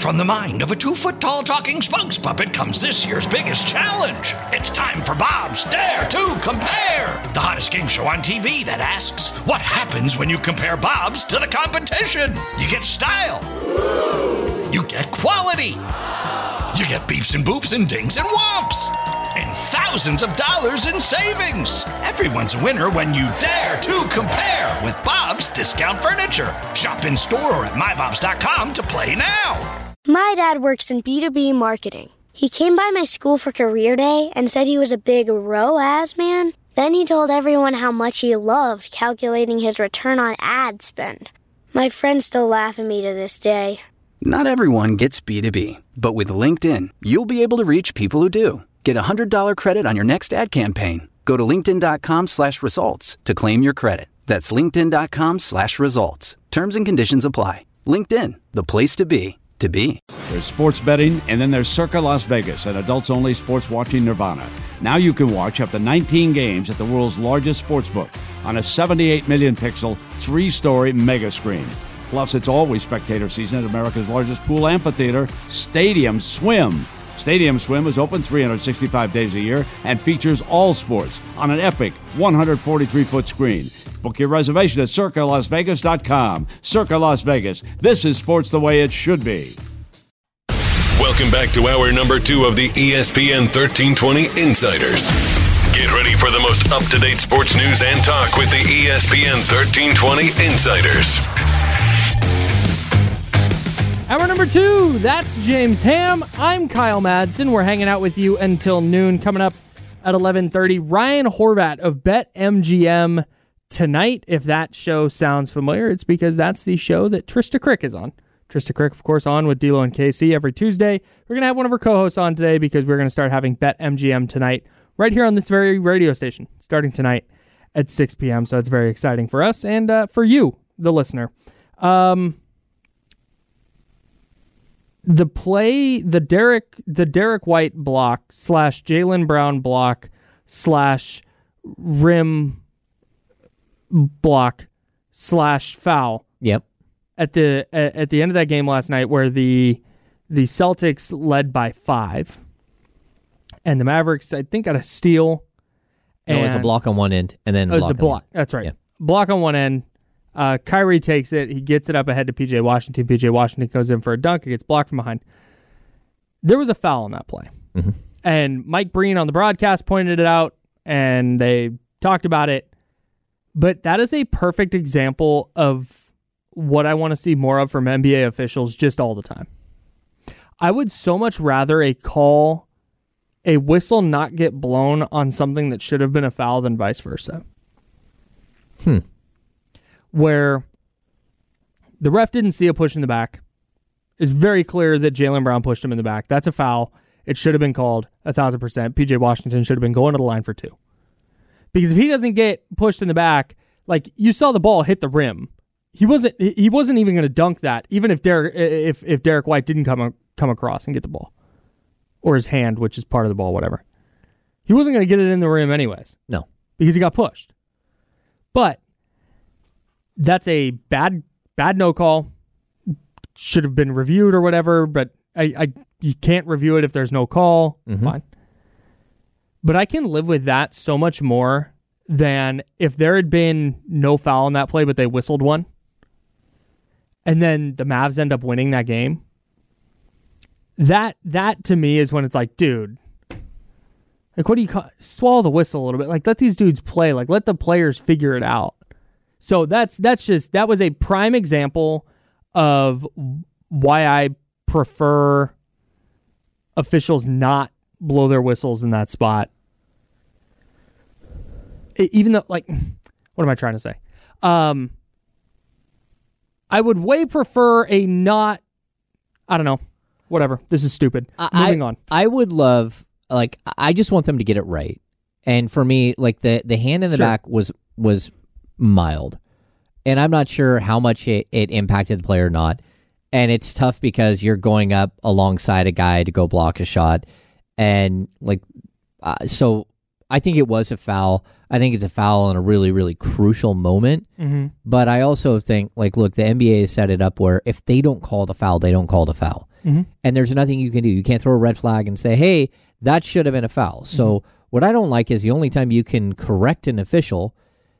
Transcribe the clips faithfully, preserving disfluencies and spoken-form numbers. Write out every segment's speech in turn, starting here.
From the mind of a two-foot-tall talking spokes puppet comes this year's biggest challenge. It's time for Bob's Dare to Compare, the hottest game show on T V that asks, what happens when you compare Bobs to the competition? You get style. You get quality. You get beeps and boops and dings and whomps. And thousands of dollars in savings. Everyone's a winner when you dare to compare with Bob's Discount Furniture. Shop in store or at my bobs dot com to play now. My dad works in B two B marketing. He came by my school for career day and said he was a big R O A S man. Then he told everyone how much he loved calculating his return on ad spend. My friends still laugh at me to this day. Not everyone gets B two B, but with LinkedIn, you'll be able to reach people who do. Get a one hundred dollars credit on your next ad campaign. Go to linkedin.com slash results to claim your credit. That's linkedin.com slash results. Terms and conditions apply. LinkedIn, the place to be, to be. There's sports betting, and then there's Circa Las Vegas, an adults-only sports watching nirvana. Now you can watch up to nineteen games at the world's largest sportsbook on a seventy-eight million pixel, three-story mega screen. Plus, it's always spectator season at America's largest pool amphitheater, Stadium Swim. Stadium Swim is open three hundred sixty-five days a year and features all sports on an epic one hundred forty-three foot screen. Book your reservation at circa las vegas dot com. Circa Las Vegas. This is sports the way it should be. Welcome back to hour number two of the E S P N thirteen twenty Insiders. Get ready for the most up-to-date sports news and talk with the E S P N thirteen twenty Insiders. Hour number two, that's James Ham. I'm Kyle Madsen. We're hanging out with you until noon. Coming up at eleven thirty, Ryan Horvat of BetMGM tonight. If that show sounds familiar, it's because that's the show that Trista Crick is on. Trista Crick, of course, on with D'Lo and K C every Tuesday. We're going to have one of her co-hosts on today because we're going to start having BetMGM tonight right here on this very radio station, starting tonight at six p.m. So it's very exciting for us and uh, for you, the listener. Um... The play, the Derek, the Derek White block slash Jaylen Brown block slash rim block slash foul. Yep. At the at, at the end of that game last night, where the the Celtics led by five, and the Mavericks, I think, got a steal. And no, it was a block on one end, and then it was a block. That's right. Yeah. Block on one end. Uh, Kyrie takes it. He gets it up ahead to P J Washington. P J Washington goes in for a dunk. It gets blocked from behind. There was a foul on that play. Mm-hmm. And Mike Breen on the broadcast pointed it out, and they talked about it. But that is a perfect example of what I want to see more of from N B A officials just all the time. I would so much rather a call, a whistle not get blown on something that should have been a foul than vice versa. Hmm. Where the ref didn't see a push in the back. It's very clear that Jaylen Brown pushed him in the back. That's a foul. It should have been called a thousand percent. P J Washington should have been going to the line for two. Because if he doesn't get pushed in the back, like you saw the ball hit the rim, he wasn't he wasn't even going to dunk that, even if Derek if if Derek White didn't come come across and get the ball, or his hand, which is part of the ball, whatever. He wasn't going to get it in the rim anyways. No, because he got pushed. But that's a bad, bad no call. Should have been reviewed or whatever, but I, I you can't review it if there's no call. Mm-hmm. Fine. But I can live with that so much more than if there had been no foul in that play, but they whistled one, and then the Mavs end up winning that game. That that to me is when it's like, dude, like what do you call? Swallow the whistle a little bit. Like let these dudes play. Like let the players figure it out. So that's that's just that was a prime example of why I prefer officials not blow their whistles in that spot. Even though, like, what am I trying to say? Um, I would way prefer a not, I don't know, whatever. This is stupid. I, Moving on. I would love, like, I just want them to get it right. And for me, like, the, the hand in the Sure. back was was mild. And I'm not sure how much it, it impacted the player or not. And it's tough because you're going up alongside a guy to go block a shot. And, like, uh, so I think it was a foul. I think it's a foul in a really, really crucial moment. Mm-hmm. But I also think, like, look, the N B A has set it up where if they don't call the foul, they don't call the foul. Mm-hmm. And there's nothing you can do. You can't throw a red flag and say, hey, that should have been a foul. So Mm-hmm. what I don't like is the only time you can correct an official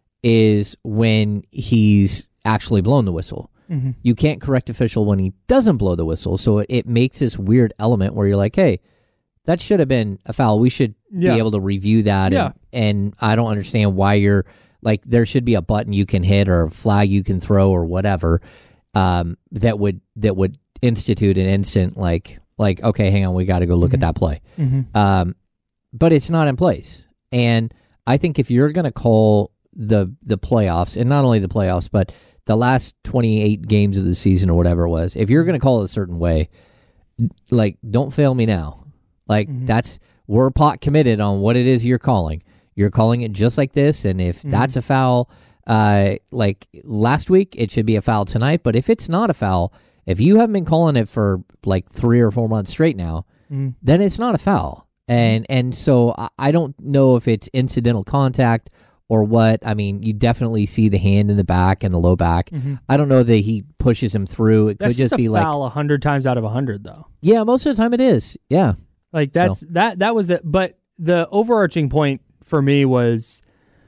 is when he's actually blown the whistle. Mm-hmm. You can't correct official when he doesn't blow the whistle. So it, it makes this weird element where you're like, hey, that should have been a foul. We should Yeah. be able to review that. Yeah. And, and I don't understand why you're like, there should be a button you can hit or a flag you can throw or whatever um, that would that would institute an instant like like okay, hang on, we got to go look Mm-hmm. at that play. Mm-hmm. Um, but it's not in place. And I think if you're going to call the the playoffs, and not only the playoffs, but the last twenty-eight games of the season or whatever it was, if you're going to call it a certain way, like, don't fail me now. Like, Mm-hmm. that's, we're pot committed on what it is you're calling. You're calling it just like this, and if Mm-hmm. that's a foul, uh, like last week, it should be a foul tonight. But if it's not a foul, if you haven't been calling it for like three or four months straight now, Mm-hmm. then it's not a foul. And and so I, I don't know if it's incidental contact or what. I mean, you definitely see the hand in the back and the low back. Mm-hmm. I don't know that he pushes him through. It That's could just a be like, foul a hundred times out of a hundred, though. yeah, most of the time it is. Yeah. Like that's So- that that was it. But the overarching point for me was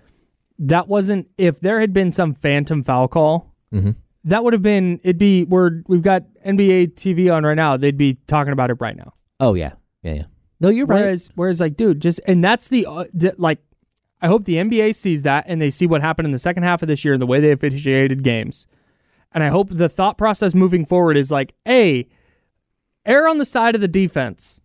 that wasn't, if there had been some phantom foul call, Mhm. that would have been, it'd be, we're we've got N B A T V on right now. They'd be talking about it right now. Oh, yeah. Yeah, yeah. No, you're right. Whereas, whereas like, dude, just, and that's the, uh, the, like, I hope the N B A sees that and they see what happened in the second half of this year and the way they officiated games. And I hope the thought process moving forward is like, hey, err on the side of the defense.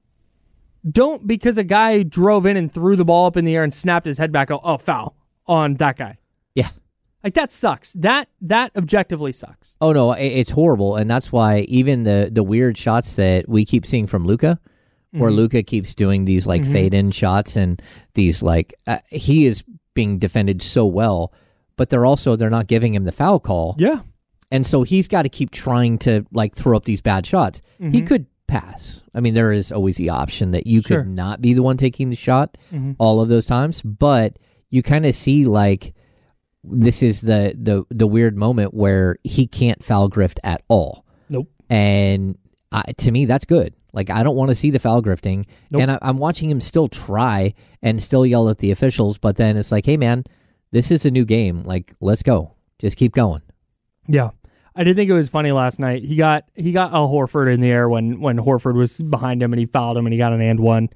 Don't, because a guy drove in and threw the ball up in the air and snapped his head back, oh, oh foul on that guy. Yeah. Like, that sucks. That that objectively sucks. Oh, no, it, it's horrible. And that's why even the, the weird shots that we keep seeing from Luka, where Mm-hmm. Luka keeps doing these like fade in shots and these like uh, he is being defended so well, but they're also they're not giving him the foul call, Yeah. and so he's got to keep trying to like throw up these bad shots. He could pass. I mean, there is always the option that you Sure. could not be the one taking the shot Mm-hmm. all of those times, but you kind of see like this is the the the weird moment where he can't foul grift at all. Nope. And uh, to me, that's good. Like, I don't want to see the foul grifting. Nope. And I, I'm watching him still try and still yell at the officials, but then it's like, hey, man, this is a new game. Like, let's go. Just keep going. Yeah. I did think it was funny last night. He got he got Al Horford in the air when, when Horford was behind him and he fouled him and he got an and one.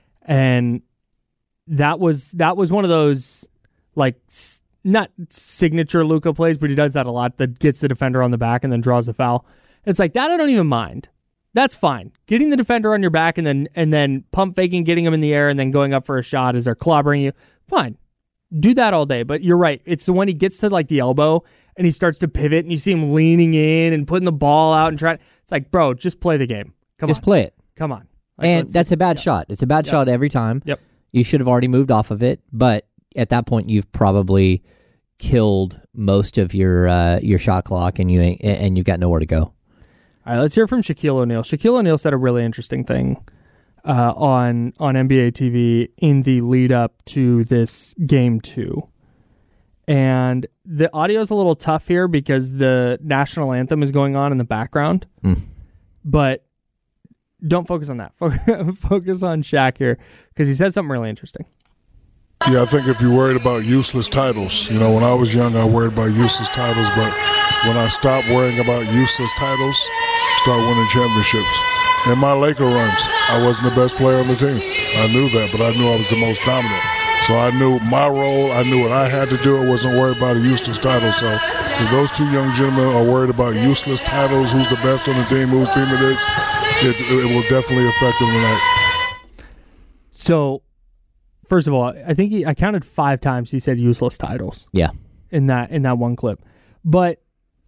And that was that was one of those, like, s- not signature Luka plays, but he does that a lot, that gets the defender on the back and then draws the foul. It's like, that I don't even mind. That's fine. Getting the defender on your back and then and then pump faking, getting him in the air, and then going up for a shot as they're clobbering you. Fine. Do that all day. But you're right. It's the when he gets to like the elbow and he starts to pivot and you see him leaning in and putting the ball out and trying. It's like, bro, just play the game. Come Just on. play it. Come on. Like, And let's- that's a bad shot. It's a bad Yep. shot every time. Yep. You should have already moved off of it, but at that point, you've probably killed most of your uh, your shot clock, and you ain't, and you've got nowhere to go. All right, let's hear from Shaquille O'Neal. Shaquille O'Neal said a really interesting thing uh, on on N B A T V in the lead up to this game two. And the audio is a little tough here because the national anthem is going on in the background. Mm. But don't focus on that. Focus on Shaq here because he said something really interesting. Yeah, I think if you're worried about useless titles, you know, when I was young, I worried about useless titles, but when I stopped worrying about useless titles, start winning championships. In my Laker runs, I wasn't the best player on the team. I knew that, but I knew I was the most dominant. So I knew my role, I knew what I had to do. I wasn't worried about a useless title. So if those two young gentlemen are worried about useless titles, who's the best on the team, whose team it is, it, it will definitely affect them tonight. So, first of all, I think he, I counted five times he said useless titles. Yeah. in that in that one clip. But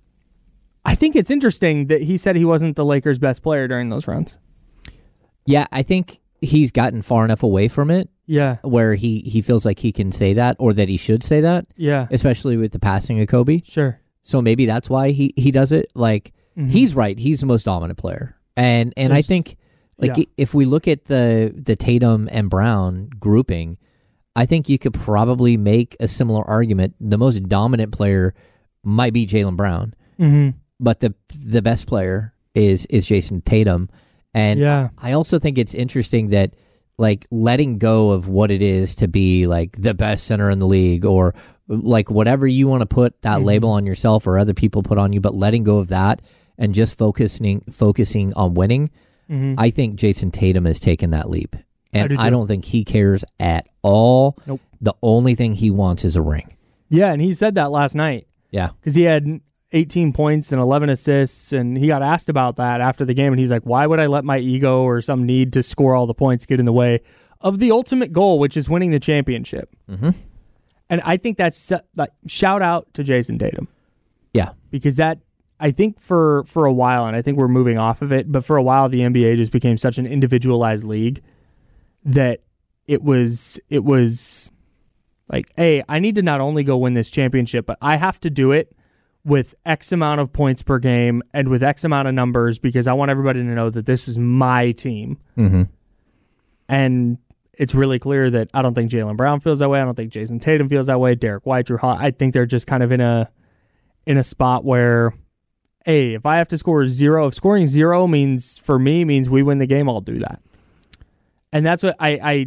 I think it's interesting that he said he wasn't the Lakers' best player during those runs. Yeah, I think he's gotten far enough away from it Yeah. where he, he feels like he can say that or that he should say that, Yeah. especially with the passing of Kobe. Sure. So maybe that's why he, he does it. Like, Mhm. he's right. He's the most dominant player. And and I There's- think, like, yeah. i- if we look at the, the Tatum and Brown grouping, I think you could probably make a similar argument. The most dominant player might be Jaylen Brown, Mm-hmm. but the the best player is is Jason Tatum. And Yeah. I also think it's interesting that like letting go of what it is to be like the best center in the league or like whatever you want to put that Mhm. label on yourself or other people put on you, but letting go of that and just focusing focusing on winning. Mhm. I think Jason Tatum has taken that leap. And do I, too. don't think he cares at all. Nope. The only thing he wants is a ring. Yeah, and he said that last night Yeah. because he had eighteen points and eleven assists, and he got asked about that after the game, and he's like, why would I let my ego or some need to score all the points get in the way of the ultimate goal, which is winning the championship? Mm-hmm. And I think that's like shout out to Jason Tatum. Yeah. Because that, I think for, for a while, and I think we're moving off of it, but for a while the N B A just became such an individualized league that it was it was like, hey, I need to not only go win this championship, but I have to do it with X amount of points per game and with X amount of numbers because I want everybody to know that this was my team. Mm-hmm. And it's really clear that I don't think Jaylen Brown feels that way. I don't think Jason Tatum feels that way. Derek White, Drew Holiday, I think they're just kind of in a in a spot where, hey, if I have to score zero, if scoring zero means for me means we win the game, I'll do that. And that's what I, I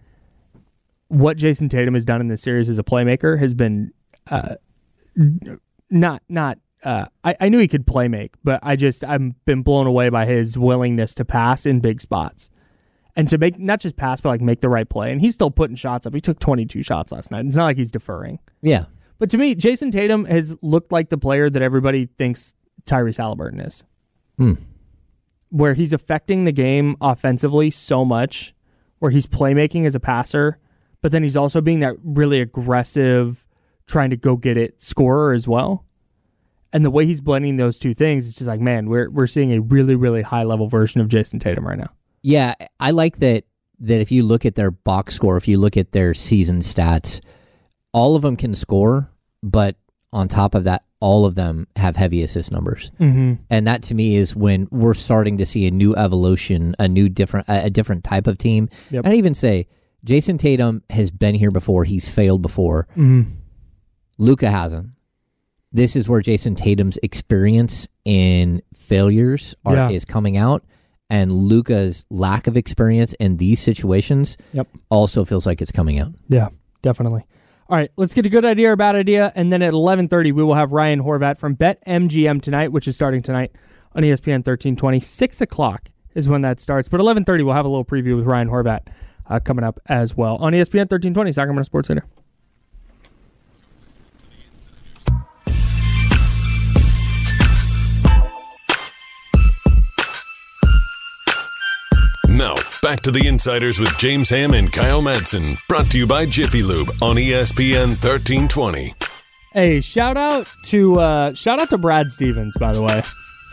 what Jason Tatum has done in this series as a playmaker has been uh, not not. Uh, I, I knew he could play make, but I just I've been blown away by his willingness to pass in big spots. And to make, not just pass, but like make the right play. And he's still putting shots up. He took twenty-two shots last night. It's not like he's deferring. Yeah. But to me, Jason Tatum has looked like the player that everybody thinks Tyrese Halliburton is. Hmm. Where he's affecting the game offensively so much, where he's playmaking as a passer, but then he's also being that really aggressive, trying to go get it scorer as well. And the way he's blending those two things, it's just like, man, we're we're seeing a really, really high level version of Jason Tatum right now. Yeah, I like that that if you look at their box score, if you look at their season stats, all of them can score, but on top of that, all of them have heavy assist numbers. Mm-hmm. And that to me is when we're starting to see a new evolution, a new different a different type of team. Yep. And I even say Jason Tatum has been here before, he's failed before. Mm-hmm. Luka hasn't. This is where Jason Tatum's experience in failures are, Yeah. is coming out. And Luka's lack of experience in these situations Yep. also feels like it's coming out. Yeah, definitely. All right, let's get a good idea or bad idea, and then at eleven thirty we will have Ryan Horvat from BetMGM tonight, which is starting tonight on E S P N thirteen twenty. six o'clock is when that starts, but eleven thirty we'll have a little preview with Ryan Horvat uh, coming up as well on E S P N thirteen twenty, Sacramento Sports Center. Now, back to the Insiders with James Ham and Kyle Madsen. Brought to you by Jiffy Lube on E S P N thirteen twenty. Hey, shout out to uh, shout out to Brad Stevens, by the way.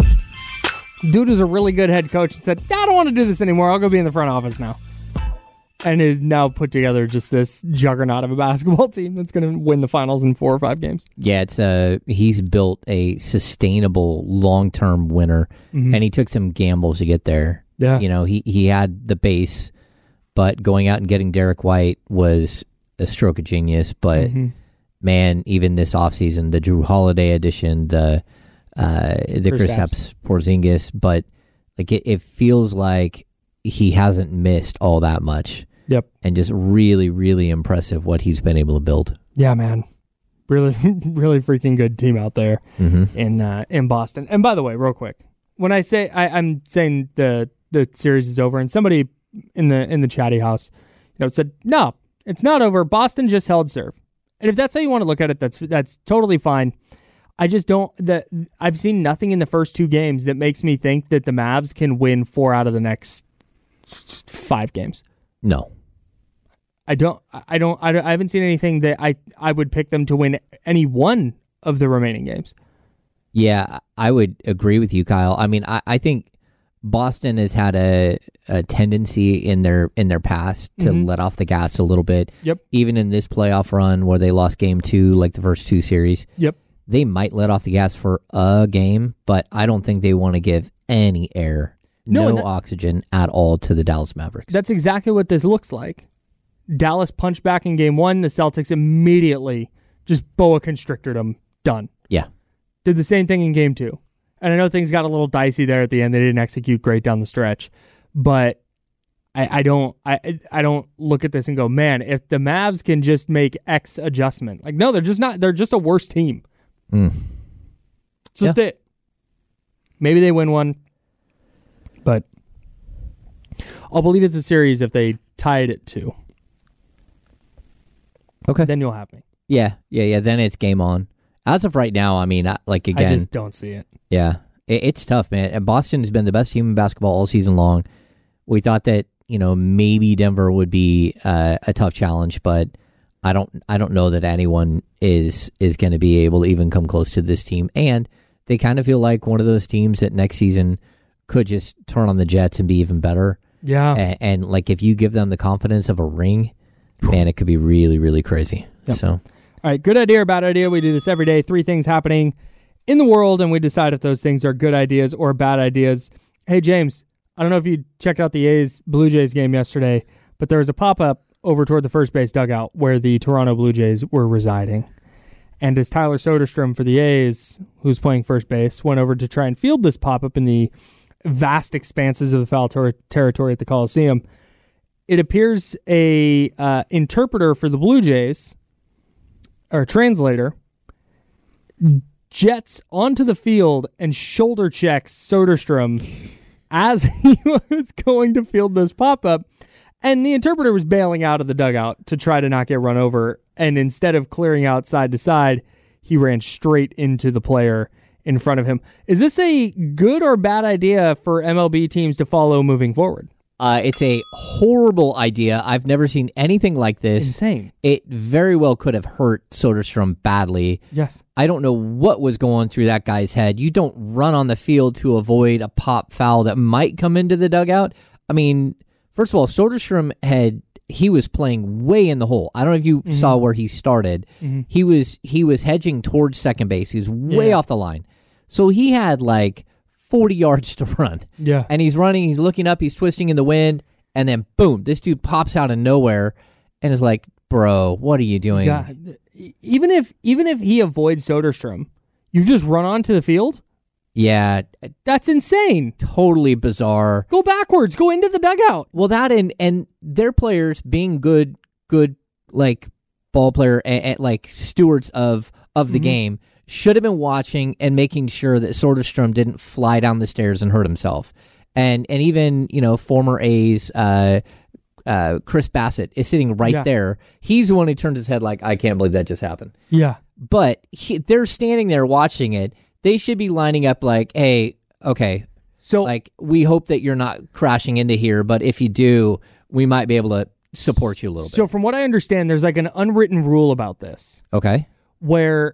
Dude is a really good head coach and said, I don't want to do this anymore. I'll go be in the front office now. And is now put together just this juggernaut of a basketball team that's going to win the finals in four or five games. Yeah, it's a, he's built a sustainable long-term winner, Mhm. and he took some gambles to get there. Yeah. You know, he, he had the base, but going out and getting Derek White was a stroke of genius. But, Mhm. man, even this offseason, the Drew Holiday edition, the uh, the Kristaps Porzingis, but like it, it feels like he hasn't missed all that much. Yep. And just really, really impressive what he's been able to build. Yeah, man. Really, really freaking good team out there Mm-hmm. in uh, in Boston. And by the way, real quick, when I say I, I'm saying the the series is over, and somebody in the in the chatty house, you know, said, no, it's not over. Boston just held serve. And if that's how you want to look at it, that's that's totally fine. I just don't. The I've seen nothing in the first two games that makes me think that the Mavs can win four out of the next five games. No. I don't. I don't. I, don't, I haven't seen anything that I I would pick them to win any one of the remaining games. Yeah, I would agree with you, Kyle. I mean, I, I think Boston has had a, a tendency in their in their past to Mhm. let off the gas a little bit. Yep. Even in this playoff run where they lost game two, like the first two series, Yep. they might let off the gas for a game, but I don't think they want to give any air, No, no, and that- oxygen at all to the Dallas Mavericks. That's exactly what this looks like. Dallas punched back in game one. The Celtics immediately just boa constricted them. Done. Yeah. Did the same thing in game two. And I know things got a little dicey there at the end. They didn't execute great down the stretch. But I, I don't I I don't look at this and go, man, if the Mavs can just make X adjustment. Like, no, they're just not. They're just a worse team. Mm. It's just yeah. it. Maybe they win one, but I'll believe it's a series if they tie it at two. Okay. Then you'll have me. Yeah, yeah, yeah. Then it's game on. As of right now, I mean, I- like again, I just don't see it. yeah, it, it's tough, man. And Boston has been the best team in basketball all season long. We thought that, you know, maybe Denver would be uh, a tough challenge, but I don't, I don't know that anyone is is going to be able to even come close to this team. And they kind of feel like one of those teams that next season could just turn on the Jets and be even better. Yeah. And, and like if you give them the confidence of a ring, man, it could be really, really crazy. Yep. So, all right, good idea or bad idea. We do this every day. Three things happening in the world, and we decide if those things are good ideas or bad ideas. Hey, James, I don't know if you checked out the A's Blue Jays game yesterday, but there was a pop-up over toward the first base dugout where the Toronto Blue Jays were residing. And as Tyler Soderstrom for the A's, who's playing first base, went over to try and field this pop-up in the vast expanses of the foul ter- territory at the Coliseum, it appears a uh, interpreter for the Blue Jays, or translator, jets onto the field and shoulder checks Soderstrom as he was going to field this pop-up. And the interpreter was bailing out of the dugout to try to not get run over. And instead of clearing out side to side, he ran straight into the player in front of him. Is this a good or bad idea for M L B teams to follow moving forward? Uh, it's a horrible idea. I've never seen anything like this. Insane. It very well could have hurt Soderstrom badly. Yes. I don't know what was going through that guy's head. You don't run on the field to avoid a pop foul that might come into the dugout. I mean, first of all, Soderstrom had he was playing way in the hole. I don't know if you mm-hmm. saw where he started. Mm-hmm. He was he was hedging towards second base. He was way yeah. off the line. So he had like forty yards to run. Yeah. And he's running, he's looking up, he's twisting in the wind, and then boom, this dude pops out of nowhere and is like, bro, what are you doing? Yeah. Even if even if he avoids Soderstrom, you've just run onto the field? Yeah. That's insane. Totally bizarre. Go backwards, go into the dugout. Well, that and and their players being good, good like ball player and, and like stewards of of the mm-hmm. game should have been watching and making sure that Soderstrom didn't fly down the stairs and hurt himself. And and even, you know, former A's uh, uh, Chris Bassett is sitting right yeah. there. He's the one who turns his head like, I can't believe that just happened. Yeah. But he, they're standing there watching it. They should be lining up like, hey, okay, so like we hope that you're not crashing into here, but if you do, we might be able to support you a little so bit. So from what I understand, there's like an unwritten rule about this. Okay. Where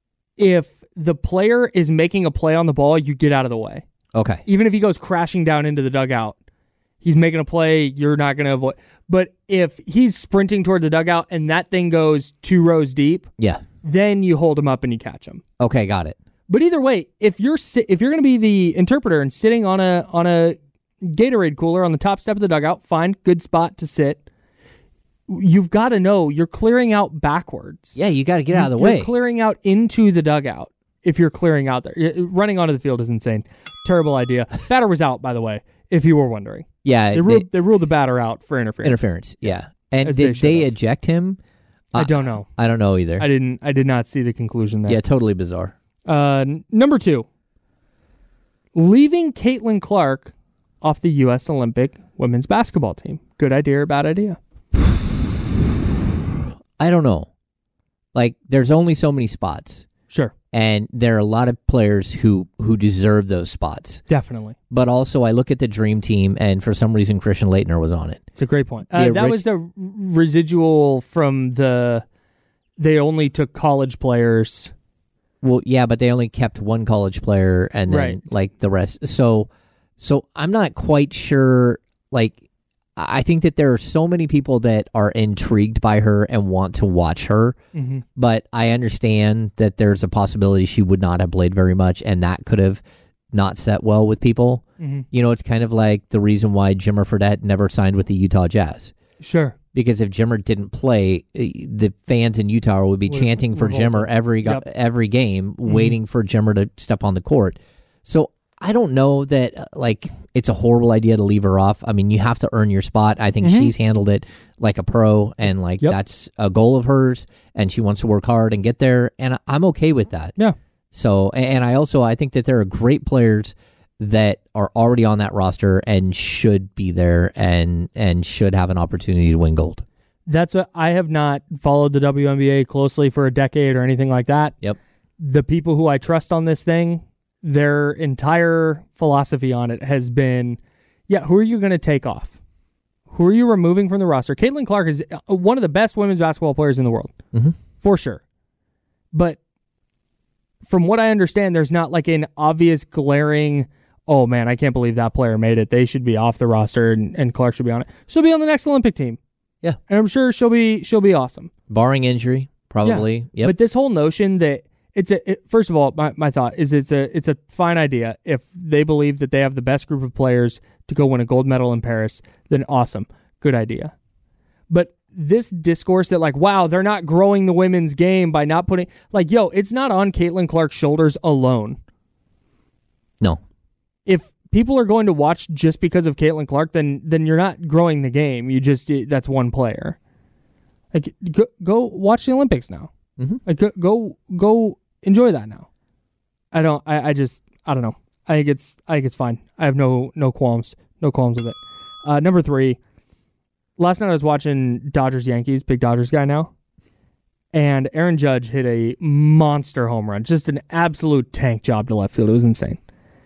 if the player is making a play on the ball, you get out of the way. Okay. Even if he goes crashing down into the dugout, he's making a play, you're not going to avoid. But if he's sprinting toward the dugout and that thing goes two rows deep, yeah, then you hold him up and you catch him. Okay, got it. But either way, if you're si- if you're going to be the interpreter and sitting on a on a Gatorade cooler on the top step of the dugout, fine, good spot to sit. You've got to know you're clearing out backwards. Yeah, you got to get out of the you're way. You're clearing out into the dugout if you're clearing out there. Running onto the field is insane. Terrible idea. Batter was out, by the way, if you were wondering. Yeah. They ruled, they, they ruled the batter out for interference. Interference, yeah. And As did they, they eject him? I don't know. I don't know either. I didn't. I did not see the conclusion there. Yeah, totally bizarre. Uh, n- number two, leaving Caitlin Clark off the U S Olympic women's basketball team. Good idea or bad idea? I don't know. Like, there's only so many spots. Sure. And there are a lot of players who, who deserve those spots. Definitely. But also, I look at the dream team, and for some reason, Christian Laettner was on it. It's a great point. Uh, that ori- was a residual from the, they only took college players. Well, yeah, but they only kept one college player and then right. like the rest. So, so I'm not quite sure. Like, I think that there are so many people that are intrigued by her and want to watch her. Mm-hmm. But I understand that there's a possibility she would not have played very much, and that could have not set well with people. Mm-hmm. You know, it's kind of like the reason why Jimmer Fredette never signed with the Utah Jazz. Sure. Because if Jimmer didn't play, the fans in Utah would be We're, chanting for Jimmer every yep. every game, mm-hmm. waiting for Jimmer to step on the court. So I don't know that uh, like it's a horrible idea to leave her off. I mean, you have to earn your spot. I think mm-hmm. she's handled it like a pro, and like yep. that's a goal of hers, and she wants to work hard and get there, and I'm okay with that. Yeah. So, and I also I think that there are great players that are already on that roster and should be there and and should have an opportunity to win gold. That's what I have not followed the W N B A closely for a decade or anything like that. Yep. The people who I trust on this thing, their entire philosophy on it has been, yeah, who are you going to take off? Who are you removing from the roster? Caitlin Clark is one of the best women's basketball players in the world, mm-hmm. for sure. But from what I understand, there's not like an obvious glaring, oh man, I can't believe that player made it. They should be off the roster and, and Clark should be on it. She'll be on the next Olympic team. Yeah. And I'm sure she'll be she'll be awesome. Barring injury, probably. Yeah. Yep. But this whole notion that it's a it, first of all, my, my thought is it's a it's a fine idea. If they believe that they have the best group of players to go win a gold medal in Paris, then awesome. Good idea. But this discourse that like, wow, they're not growing the women's game by not putting like, yo, it's not on Caitlin Clark's shoulders alone. No. If people are going to watch just because of Caitlin Clark, then then you're not growing the game. You just that's one player. Like go, go watch the Olympics now. Mm-hmm. Like go, go go enjoy that now. I don't. I, I just. I don't know. I think it's. I think it's fine. I have no no qualms. No qualms with it. Uh, number three. Last night I was watching Dodgers Yankees. Big Dodgers guy now. And Aaron Judge hit a monster home run. Just an absolute tank job to left field. It was insane.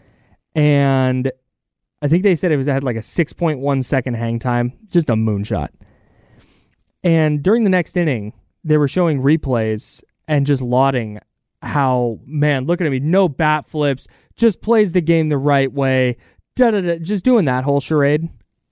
And I think they said it was it had like a six point one second hang time. Just a moonshot. And during the next inning, they were showing replays and just lauding how, man, look at him. No bat flips. Just plays the game the right way. Da, da, da, just doing that whole charade.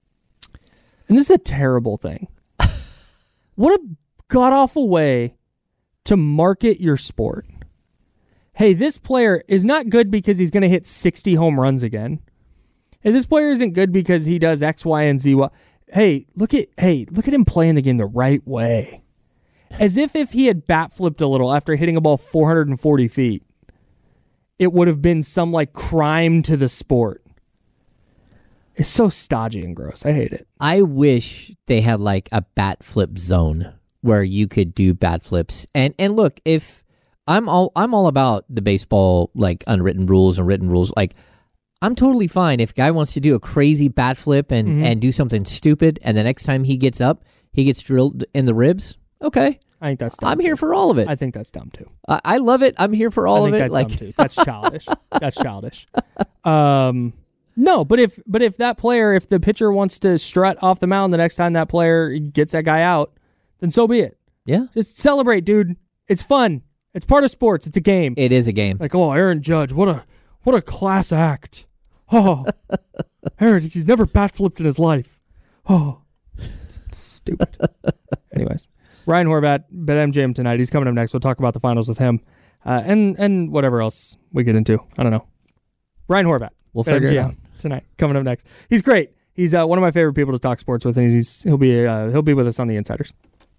And this is a terrible thing. What a god-awful way to market your sport. Hey, this player is not good because he's going to hit sixty home runs again. Hey, this player isn't good because he does X, Y, and Z. Hey, look at hey, look at him playing the game the right way. As if if he had bat flipped a little after hitting a ball four hundred forty feet, it would have been some like crime to the sport. It's so stodgy and gross. I hate it. I wish they had like a bat flip zone where you could do bat flips. And and look, if I'm all I'm all about the baseball like unwritten rules and written rules. Like I'm totally fine if a guy wants to do a crazy bat flip and, mm-hmm. and do something stupid, and the next time he gets up, he gets drilled in the ribs. Okay. I think that's dumb. I'm here for all of it. I think that's dumb too. I, I love it. I'm here for all I think of it. That's like dumb too. That's childish. That's childish. Um No, but if but if that player, if the pitcher wants to strut off the mound the next time that player gets that guy out, then so be it. Yeah. Just celebrate, dude. It's fun. It's part of sports. It's a game. It is a game. Like, oh, Aaron Judge, what a what a class act. Oh, Aaron, he's never bat flipped in his life. Oh, stupid. Anyways, Ryan Horvat, BetMGM tonight. He's coming up next. We'll talk about the finals with him, uh, and and whatever else we get into. I don't know. Ryan Horvat. We'll figure it out tonight. Coming up next. He's great. He's uh, one of my favorite people to talk sports with, and he's he'll be uh, he'll be with us on the Insiders.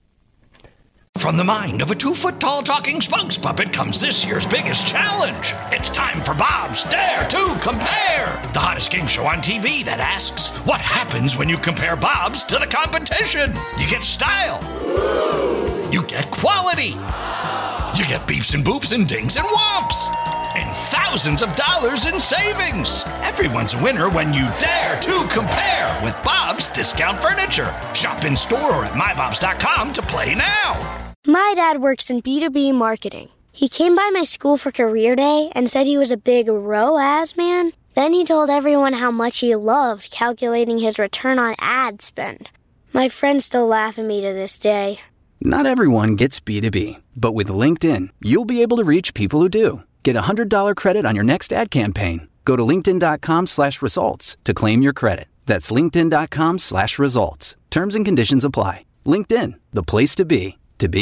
From the mind of a two-foot-tall talking spokes puppet comes this year's biggest challenge. It's time for Bob's Dare to Compare, the hottest game show on T V that asks, what happens when you compare Bobs to the competition? You get style. You get quality. You get beeps and boops and dings and whomps. And thousands of dollars in savings. Everyone's a winner when you dare to compare with Bob's Discount Furniture. Shop in store or at my bobs dot com to play now. My dad works in B two B marketing. He came by my school for career day and said he was a big R O A S man. Then he told everyone how much he loved calculating his return on ad spend. My friends still laugh at me to this day. Not everyone gets B two B, but with LinkedIn, you'll be able to reach people who do. Get a one hundred dollars credit on your next ad campaign. Go to linkedin.com slash results to claim your credit. That's linkedin.com slash results. Terms and conditions apply. LinkedIn, the place to be, to be.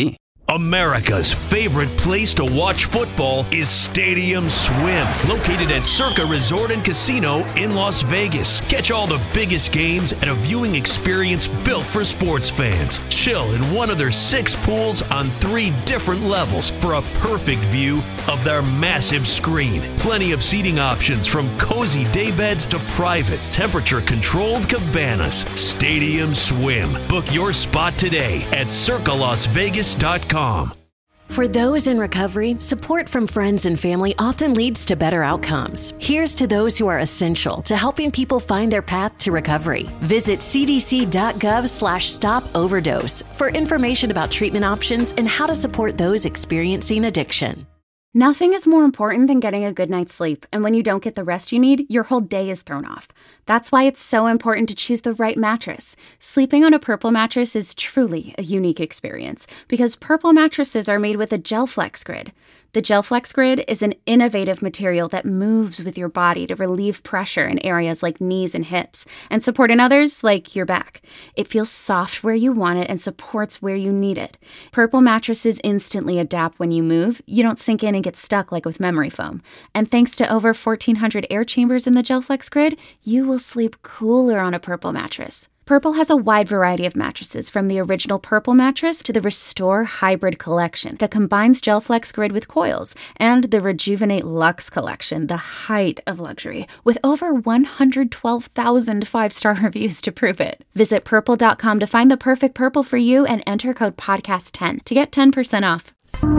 America's favorite place to watch football is Stadium Swim, located at Circa Resort and Casino in Las Vegas. Catch all the biggest games at a viewing experience built for sports fans. Chill in one of their six pools on three different levels for a perfect view of their massive screen. Plenty of seating options from cozy daybeds to private, temperature-controlled cabanas. Stadium Swim. Book your spot today at circa las vegas dot com. For those in recovery, support from friends and family often leads to better outcomes. Here's to those who are essential to helping people find their path to recovery. Visit cdc.gov slash stop overdose for information about treatment options and how to support those experiencing addiction. Nothing is more important than getting a good night's sleep, and when you don't get the rest you need, your whole day is thrown off. That's why it's so important to choose the right mattress. Sleeping on a Purple mattress is truly a unique experience because Purple mattresses are made with a GelFlex Grid. The GelFlex Grid is an innovative material that moves with your body to relieve pressure in areas like knees and hips and support in others like your back. It feels soft where you want it and supports where you need it. Purple mattresses instantly adapt when you move. You don't sink in and get stuck like with memory foam. And thanks to over fourteen hundred air chambers in the GelFlex Grid, you will sleep cooler on a Purple mattress. Purple has a wide variety of mattresses, from the original Purple mattress to the Restore Hybrid collection that combines GelFlex Grid with coils, and the Rejuvenate Luxe collection, the height of luxury, with over one hundred twelve thousand five-star reviews to prove it. Visit purple dot com to find the perfect Purple for you and enter code podcast ten to get ten percent off.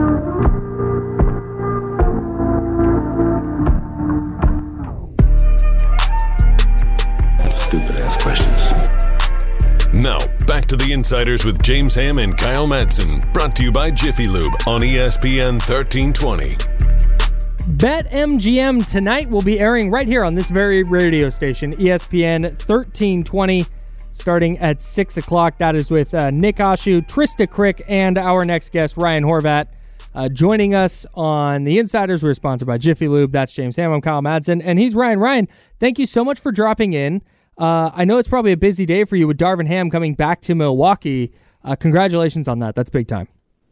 Stupid-ass questions. Now, back to the Insiders with James Ham and Kyle Madsen, brought to you by Jiffy Lube on E S P N thirteen twenty. BetMGM tonight will be airing right here on this very radio station, E S P N thirteen twenty, starting at six o'clock. That is with uh, Nick Ashu, Trista Crick, and our next guest, Ryan Horvat, uh, joining us on the Insiders. We're sponsored by Jiffy Lube. That's James Ham. I'm Kyle Madsen, and he's Ryan. Ryan, thank you so much for dropping in. Uh, I know it's probably a busy day for you with Darvin Ham coming back to Milwaukee. Uh, congratulations on that. That's big time.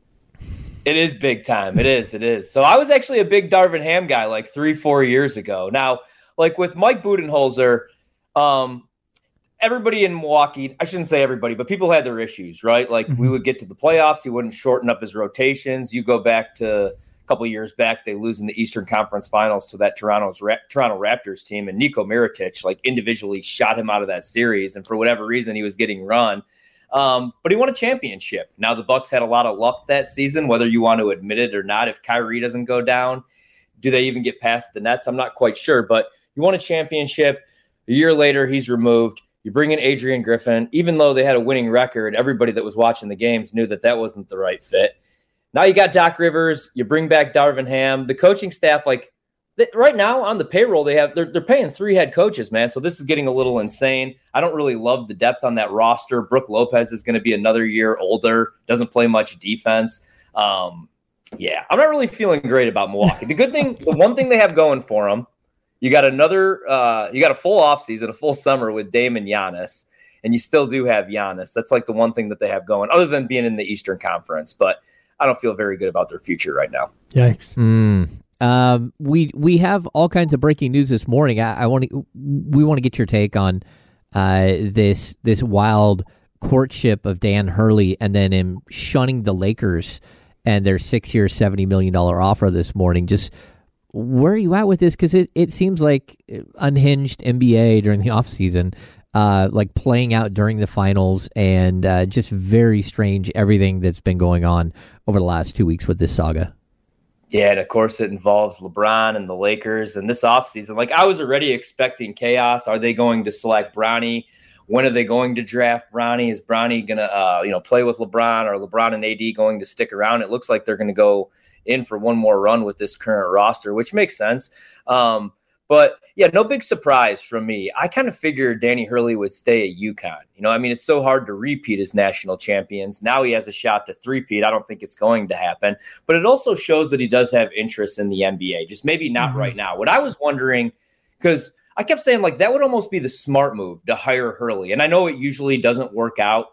It is big time. It is. It is. So I was actually a big Darvin Ham guy like three, four years ago. Now, like with Mike Budenholzer, um, everybody in Milwaukee, I shouldn't say everybody, but people had their issues, right? Like mm-hmm. we would get to the playoffs. He wouldn't shorten up his rotations. You go back to couple of years back, they lose in the Eastern Conference Finals to that Toronto's Ra- Toronto Raptors team, and Niko Mirotic like individually shot him out of that series, and for whatever reason he was getting run. Um, but he won a championship. Now the Bucks had a lot of luck that season, whether you want to admit it or not. If Kyrie doesn't go down, do they even get past the Nets? I'm not quite sure, but you won a championship. A year later, he's removed. You bring in Adrian Griffin. Even though they had a winning record, everybody that was watching the games knew that that wasn't the right fit. Now you got Doc Rivers. You bring back Darvin Ham. The coaching staff, like they, right now on the payroll, they have they're they're paying three head coaches, man. So this is getting a little insane. I don't really love the depth on that roster. Brooke Lopez is going to be another year older. Doesn't play much defense. Um, yeah, I'm not really feeling great about Milwaukee. The good thing, the one thing they have going for them, you got another, uh, you got a full offseason, a full summer with Dame and Giannis, and you still do have Giannis. That's like the one thing that they have going, other than being in the Eastern Conference. But I don't feel very good about their future right now. Yikes. Mm. Um, we we have all kinds of breaking news this morning. I, I want to we want to get your take on uh, this this wild courtship of Dan Hurley and then him shunning the Lakers and their six-year, seventy million dollars offer this morning. Just where are you at with this? Because it, it seems like unhinged N B A during the offseason. Uh, like playing out during the finals, and uh, just very strange everything that's been going on over the last two weeks with this saga. Yeah, and of course it involves LeBron and the Lakers and this offseason. Like I was already expecting chaos. Are they going to select Bronny? When are they going to draft Bronny? Is Bronny going to uh, you know, play with LeBron, or LeBron and A D going to stick around? It looks like they're going to go in for one more run with this current roster, which makes sense. Um, But, yeah, no big surprise from me. I kind of figured Danny Hurley would stay at UConn. You know, I mean, it's so hard to repeat as national champions. Now he has a shot to three-peat. I don't think it's going to happen. But it also shows that he does have interest in the N B A, just maybe not mm-hmm. right now. What I was wondering, because I kept saying, like, that would almost be the smart move to hire Hurley. And I know it usually doesn't work out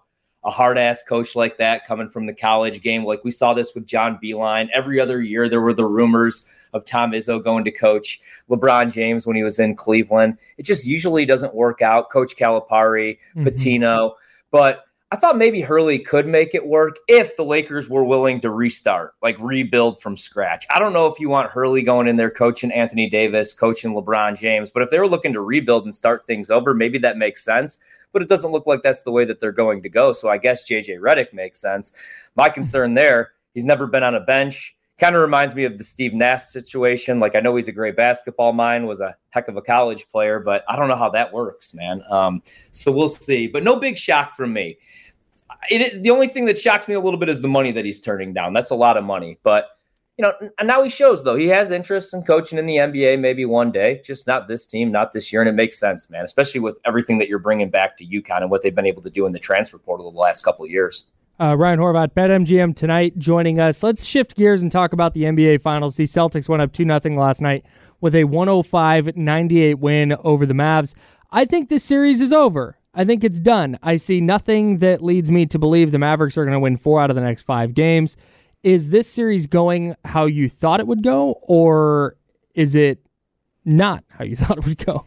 a hard-ass coach like that coming from the college game. Like we saw this with John Beilein. Every other year there were the rumors of Tom Izzo going to coach LeBron James when he was in Cleveland. It just usually doesn't work out. Coach Calipari, mm-hmm. Pitino. But I thought maybe Hurley could make it work if the Lakers were willing to restart, like rebuild from scratch. I don't know if you want Hurley going in there coaching Anthony Davis, coaching LeBron James, but if they were looking to rebuild and start things over, maybe that makes sense. But it doesn't look like that's the way that they're going to go. So I guess J J Redick makes sense. My concern there, he's never been on a bench. Kind of reminds me of the Steve Nash situation. Like, I know he's a great basketball mind, was a heck of a college player, but I don't know how that works, man. Um, so we'll see. But no big shock from me. It is the only thing that shocks me a little bit is the money that he's turning down. That's a lot of money. But, you know, and now he shows, though. He has interest in coaching in the N B A maybe one day, just not this team, not this year. And it makes sense, man, especially with everything that you're bringing back to UConn and what they've been able to do in the transfer portal the last couple of years. Uh, Ryan Horvath, BetMGM tonight, joining us. Let's shift gears and talk about the N B A Finals. The Celtics went up two nothing last night with a one oh five ninety-eight win over the Mavs. I think this series is over. I think it's done. I see nothing that leads me to believe the Mavericks are going to win four out of the next five games. Is this series going how you thought it would go, or is it not how you thought it would go?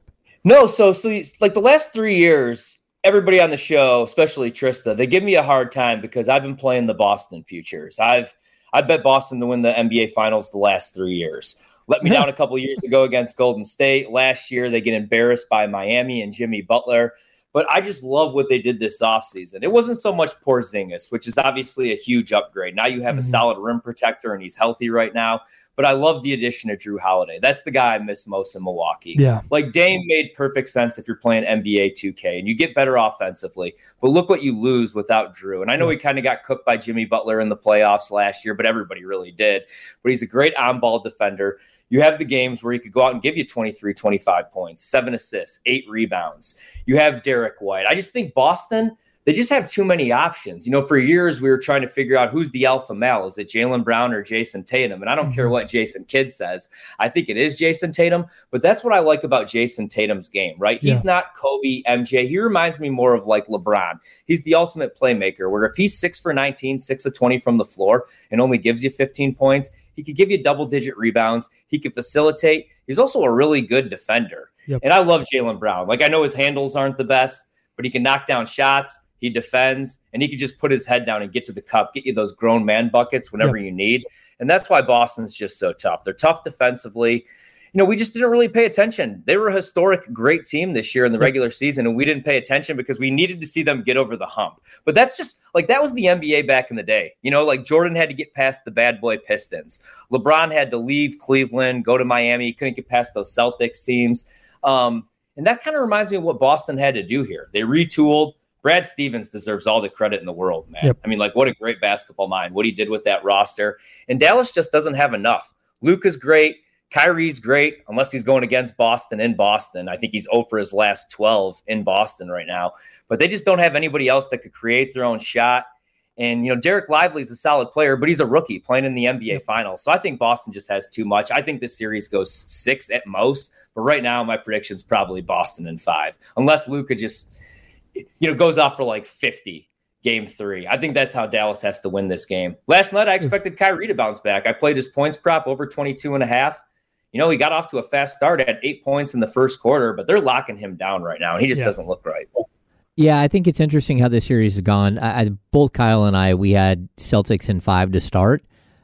No, so, so like the last three years, everybody on the show, especially Trista, they give me a hard time because I've been playing the Boston futures. I've I bet Boston to win the N B A Finals the last three years. Let me down a couple years ago against Golden State. Last year, they get embarrassed by Miami and Jimmy Butler. But I just love what they did this offseason. It wasn't so much Porzingis, which is obviously a huge upgrade. Now you have mm-hmm. a solid rim protector, and he's healthy right now. But I love the addition of Drew Holiday. That's the guy I miss most in Milwaukee. Yeah. Like, Dame made perfect sense if you're playing N B A two K, and you get better offensively. But look what you lose without Drew. And I know yeah. he kind of got cooked by Jimmy Butler in the playoffs last year, but everybody really did. But he's a great on-ball defender. You have the games where he could go out and give you twenty-three, twenty-five points, seven assists, eight rebounds. You have Derek White. I just think Boston, they just have too many options. You know, for years we were trying to figure out who's the alpha male. Is it Jaylen Brown or Jason Tatum? And I don't care what Jason Kidd says. I think it is Jason Tatum, but that's what I like about Jason Tatum's game, right? Yeah. He's not Kobe, M J. He reminds me more of like LeBron. He's the ultimate playmaker, where if he's six for nineteen, six of twenty from the floor and only gives you fifteen points, he could give you double-digit rebounds. He could facilitate. He's also a really good defender. Yep. And I love Jaylen Brown. Like, I know his handles aren't the best, but he can knock down shots. He defends, and he can just put his head down and get to the cup, get you those grown man buckets whenever yep. you need. And that's why Boston's just so tough. They're tough defensively. You know, we just didn't really pay attention. They were a historic, great team this year in the regular season, and we didn't pay attention because we needed to see them get over the hump. But that's just, like, that was the N B A back in the day. You know, like, Jordan had to get past the bad boy Pistons. LeBron had to leave Cleveland, go to Miami. He couldn't get past those Celtics teams. Um, and that kind of reminds me of what Boston had to do here. They retooled. Brad Stevens deserves all the credit in the world, man. Yep. I mean, like, what a great basketball mind, what he did with that roster. And Dallas just doesn't have enough. Luka's great. Kyrie's great, unless he's going against Boston in Boston. I think he's zero for his last twelve in Boston right now. But they just don't have anybody else that could create their own shot. And, you know, Derek Lively's a solid player, but he's a rookie playing in the N B A Finals. So I think Boston just has too much. I think this series goes six at most. But right now, my prediction's probably Boston in five. Unless Luka just, you know, goes off for like fifty. Game three. I think that's how Dallas has to win this game. Last night, I expected Kyrie to bounce back. I played his points prop over twenty-two and a half. You know, he got off to a fast start at eight points in the first quarter, but they're locking him down right now, and he just yeah. doesn't look right. Yeah, I think it's interesting how this series has gone. I, I, both Kyle and I, we had Celtics in five to start.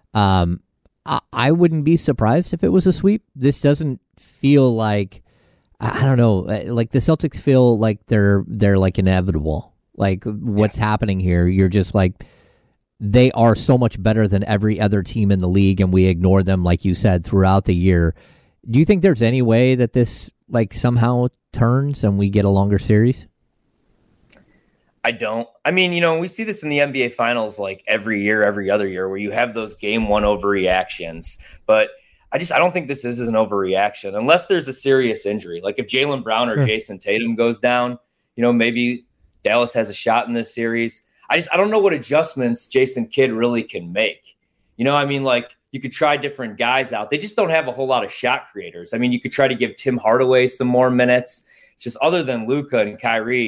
Um, I, I wouldn't be surprised if it was a sweep. This doesn't feel like, I don't know, like the Celtics feel like they're they're like inevitable. Like what's yeah. happening here, you're just like, they are so much better than every other team in the league, and we ignore them, like you said, throughout the year. Do you think there's any way that this like somehow turns and we get a longer series? I don't. I mean, you know, we see this in the N B A Finals like every year, every other year, where you have those game one overreactions. But I just I don't think this is an overreaction unless there's a serious injury. Like if Jaylen Brown or sure. Jason Tatum goes down, you know, maybe Dallas has a shot in this series. I just I don't know what adjustments Jason Kidd really can make. You know, I mean, like you could try different guys out. They just don't have a whole lot of shot creators. I mean, you could try to give Tim Hardaway some more minutes. It's just other than Luka and Kyrie,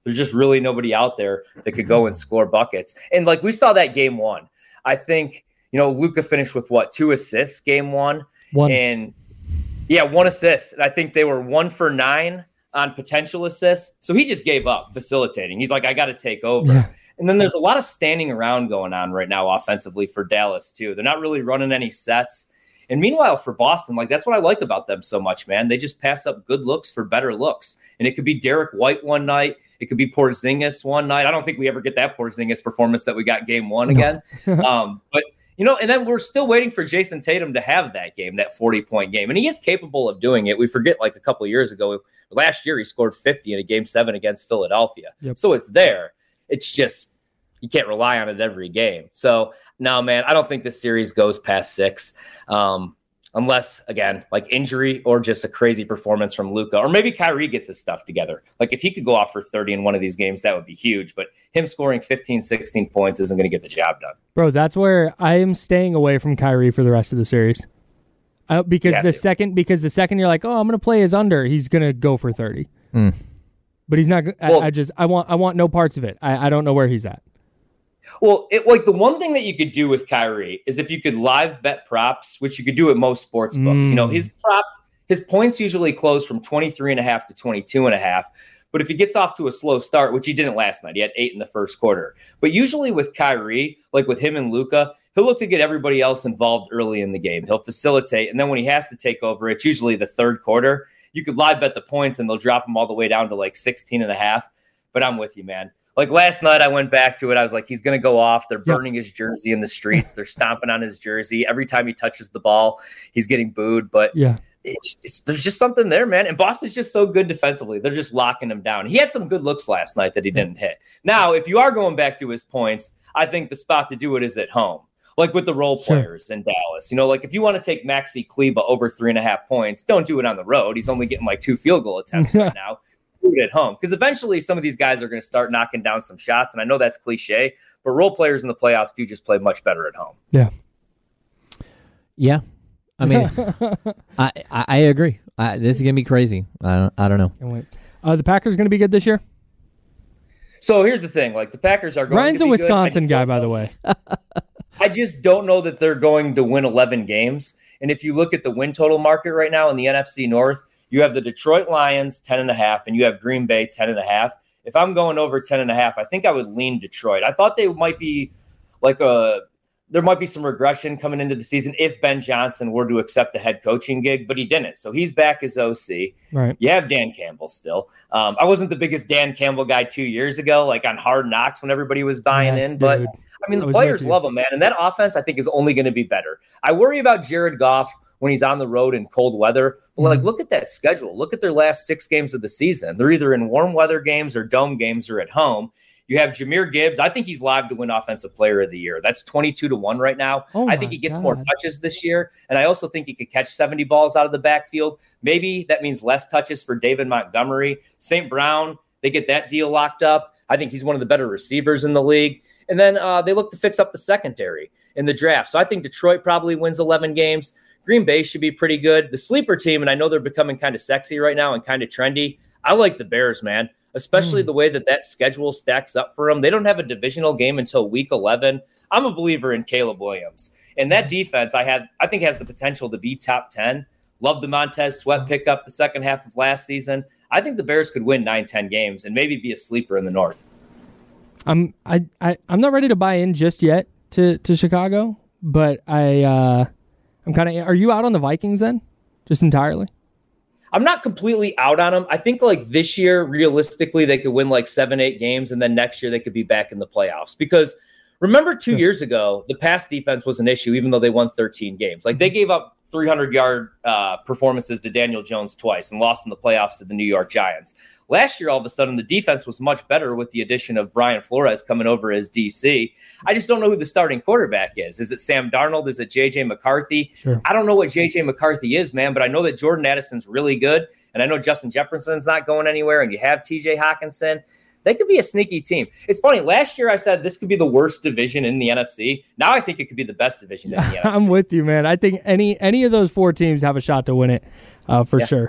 There's just really nobody out there that could go and score buckets. And like we saw that game one, I think, you know, Luka finished with what, two assists game one? One. And yeah, one assist. And I think they were one for nine on potential assists. So he just gave up facilitating. He's like, I got to take over. Yeah. And then there's a lot of standing around going on right now offensively for Dallas too. They're not really running any sets. And meanwhile, for Boston, like that's what I like about them so much, man. They just pass up good looks for better looks. And it could be Derek White one night. It could be Porzingis one night. I don't think we ever get that Porzingis performance that we got game one again. um, but, you know, and then we're still waiting for Jason Tatum to have that game, that forty-point game. And he is capable of doing it. We forget like a couple of years ago, last year he scored fifty in a game seven against Philadelphia. Yep. So it's there. It's just you can't rely on it every game. So, no, man, I don't think this series goes past six. Um, unless, again, like injury or just a crazy performance from Luka. Or maybe Kyrie gets his stuff together. Like if he could go off for thirty in one of these games, that would be huge. But him scoring fifteen, sixteen points isn't going to get the job done. Bro, that's where I am staying away from Kyrie for the rest of the series. Uh, because the to. second because the second you're like, oh, I'm going to play his under, he's going to go for thirty. Mm. But he's not. I, well, I just I want I want no parts of it. I, I don't know where he's at. Well, it, like the one thing that you could do with Kyrie is if you could live bet props, which you could do at most sports books. Mm. You know, his prop, his points usually close from twenty-three and a half to twenty-two and a half. But if he gets off to a slow start, which he didn't last night, he had eight in the first quarter. But usually with Kyrie, like with him and Luka, he'll look to get everybody else involved early in the game. He'll facilitate. And then when he has to take over, it's usually the third quarter. You could live bet the points and they'll drop him all the way down to like sixteen and a half. But I'm with you, man. Like last night, I went back to it. I was like, he's going to go off. They're burning yep. his jersey in the streets. They're stomping on his jersey. Every time he touches the ball, he's getting booed. But yeah, it's, it's there's just something there, man. And Boston's just so good defensively. They're just locking him down. He had some good looks last night that he didn't hit. Now, if you are going back to his points, I think the spot to do it is at home. Like with the role players sure. in Dallas. You know, like if you want to take Maxi Kleba over three and a half points, don't do it on the road. He's only getting like two field goal attempts right now. At home, because eventually some of these guys are going to start knocking down some shots, and I know that's cliche, but role players in the playoffs do just play much better at home. Yeah, yeah. I mean, I, I I agree. I, this is going to be crazy. I don't I don't know. Uh, the Packers going to be good this year. So here's the thing: like the Packers are going. Ryan's to be a Wisconsin good. guy, by the way. I just don't know that they're going to win eleven games. And if you look at the win total market right now in the N F C North. You have the Detroit Lions ten and a half, and you have Green Bay ten and a half. If I'm going over ten and a half, I think I would lean Detroit. I thought they might be like a, there might be some regression coming into the season if Ben Johnson were to accept a head coaching gig, but he didn't. So he's back as O C. Right. You have Dan Campbell still. Um, I wasn't the biggest Dan Campbell guy two years ago, like on Hard Knocks when everybody was buying yes, in, dude. but I mean, the players love him, man. And that offense, I think, is only going to be better. I worry about Jared Goff when he's on the road in cold weather. But like, look at that schedule. Look at their last six games of the season. They're either in warm weather games or dome games or at home. You have Jahmyr Gibbs. I think he's live to win Offensive Player of the Year. That's twenty-two to one right now. Oh I think he gets God. more touches this year. And I also think he could catch seventy balls out of the backfield. Maybe that means less touches for David Montgomery. Saint Brown, they get that deal locked up. I think he's one of the better receivers in the league. And then uh, they look to fix up the secondary in the draft. So I think Detroit probably wins eleven games. Green Bay should be pretty good. The sleeper team, and I know they're becoming kind of sexy right now and kind of trendy. I like the Bears, man, especially mm. the way that that schedule stacks up for them. They don't have a divisional game until week eleven. I'm a believer in Caleb Williams. And that defense, I have, I think, has the potential to be top ten. Love the Montez Sweat pickup the second half of last season. I think the Bears could win nine, ten games and maybe be a sleeper in the North. I'm I, I I'm not ready to buy in just yet to, to Chicago, but I uh, I'm kind of. Are you out on the Vikings then, just entirely? I'm not completely out on them. I think like this year, realistically, they could win like seven, eight games, and then next year they could be back in the playoffs. Because remember, two yeah. years ago, the pass defense was an issue, even though they won thirteen games. Like they gave up three hundred yard uh, performances to Daniel Jones twice and lost in the playoffs to the New York Giants. Last year, all of a sudden, the defense was much better with the addition of Brian Flores coming over as D C. I just don't know who the starting quarterback is. Is it Sam Darnold? Is it J J McCarthy? Sure. I don't know what J J McCarthy is, man, but I know that Jordan Addison's really good, and I know Justin Jefferson's not going anywhere, and you have T J Hawkinson. They could be a sneaky team. It's funny. Last year I said this could be the worst division in the N F C. Now I think it could be the best division in the N F C. I'm with you, man. I think any any of those four teams have a shot to win it uh, for yeah. sure.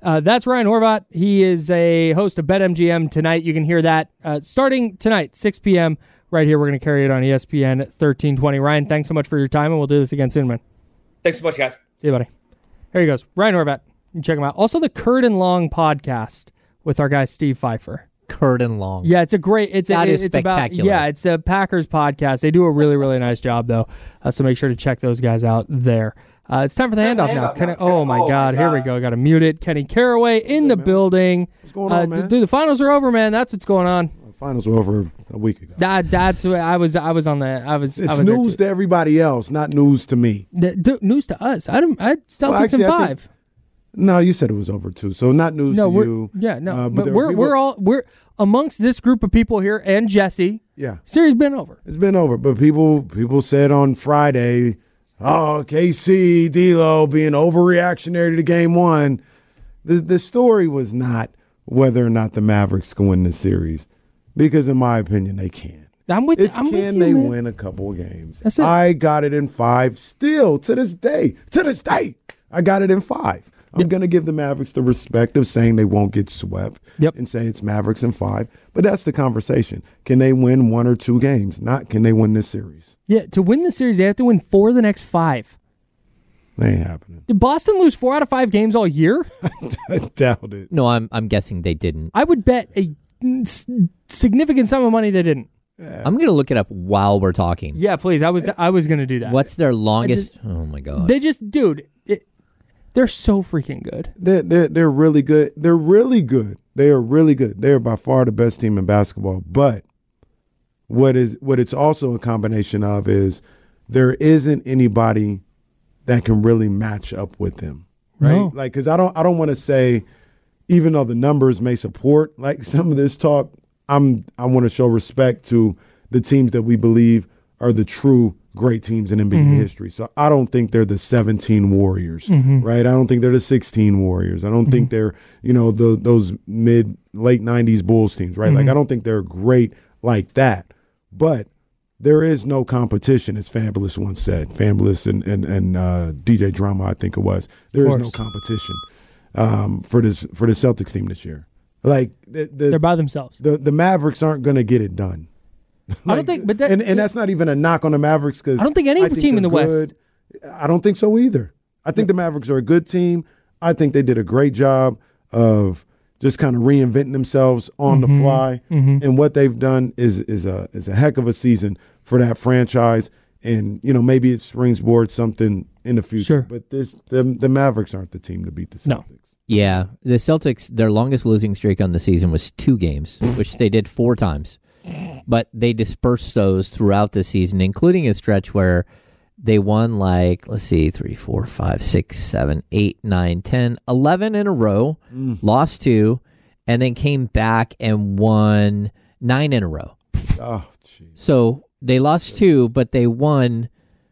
Uh, that's Ryan Horvat. He is a host of BetMGM tonight. You can hear that uh, starting tonight, six p.m. right here. We're going to carry it on E S P N thirteen twenty. Ryan, thanks so much for your time, and we'll do this again soon, man. Thanks so much, guys. See you, buddy. Here he goes. Ryan Horvat. You can check him out. Also, the Curd and Long podcast with our guy Steve Pfeiffer. Curd and Long. Yeah, it's a great. It's that a, is it's spectacular. About, yeah, it's a Packers podcast. They do a really, really nice job, though. Uh, so make sure to check those guys out there. Uh, it's time for the handoff now. Kenny, oh, my God. Here we go. Got to mute it. Kenny Caraway in the building. What's going on, uh, man? Dude, the finals are over, man. That's what's going on. The finals were over a week ago. That, that's I was I was on the I was. It's I was news to everybody else, not news to me. The, the, news to us. I don't. I Celtics Well, actually, in I five. think- no, you said it was over too, so not news no, to we're, you. Yeah, no, Uh, but there- we're we we're were- all we're amongst this group of people here and Jesse. Yeah, series been over. It's been over, but people people said on Friday, oh, K C, D'Lo being overreactionary to game one. The the story was not whether or not the Mavericks can win this series, because in my opinion they can. I'm with. It's I'm can with they you, man. win a couple of games? That's it. I got it in five. Still to this day, to this day, I got it in five. I'm Yep. going to give the Mavericks the respect of saying they won't get swept Yep. and say it's Mavericks in five. But that's the conversation. Can they win one or two games? Not can they win this series? Yeah, to win the series, they have to win four of the next five. They ain't happening. Did Boston lose four out of five games all year? I doubt it. No, I'm I'm guessing they didn't. I would bet a s- significant sum of money they didn't. I'm going to look it up while we're talking. Yeah, please. I was I was gonna do that. What's their longest? just- oh my god! They just, dude. It, they're so freaking good. They're, they're, they're really good. They're really good. They are really good. They are by far the best team in basketball. But what is what it's also a combination of is there isn't anybody that can really match up with them, right? No. Like, because I don't I don't want to say, even though the numbers may support like some of this talk, I'm I want to show respect to the teams that we believe are the true great teams in N B A Mhm. history. So I don't think they're the seventeen Warriors, Mhm. right? I don't think they're the sixteen Warriors. I don't think they're, you know, the those mid late nineties Bulls teams, right? Like Mhm. I don't think they're great like that. But there is no competition, as Fabulous once said. Fabulous and and, and uh, D J Drama, I think it was. There is no course. competition um, for this for the Celtics team this year. Like the, the, They're by themselves. The the Mavericks aren't going to get it done. I don't think, but that, and and that's not even a knock on the Mavericks, because I don't think any team in the West. I don't think so either. I think the Mavericks are a good team. I think they did a great job of just kind of reinventing themselves on Mhm. the fly, Mhm. and what they've done is is a is a heck of a season for that franchise. And you know, maybe it springboards something in the future. Sure. But this the the Mavericks aren't the team to beat the Celtics. No. Yeah, the Celtics, their longest losing streak on the season was two games, which they did four times. But they dispersed those throughout the season, including a stretch where they won like, let's see, three, four, five, six, seven, eight, nine, ten, eleven in a row, Mm. lost two, and then came back and won nine in a row. Oh, jeez. So they lost two, but they won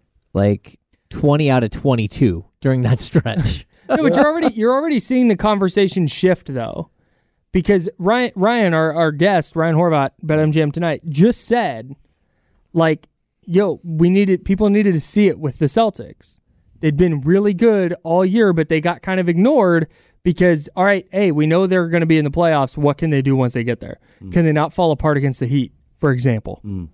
like twenty out of twenty-two during that stretch. No, but you're already you're already seeing the conversation shift though, because Ryan Ryan our, our guest Ryan Horvat BetMGM tonight just said, like, yo, we needed people needed to see it with the Celtics. They'd been really good all year, but they got kind of ignored because, all right, hey, we know they're going to be in the playoffs. What can they do once they get there? Mm. Can they not fall apart against the Heat, for example? Mm.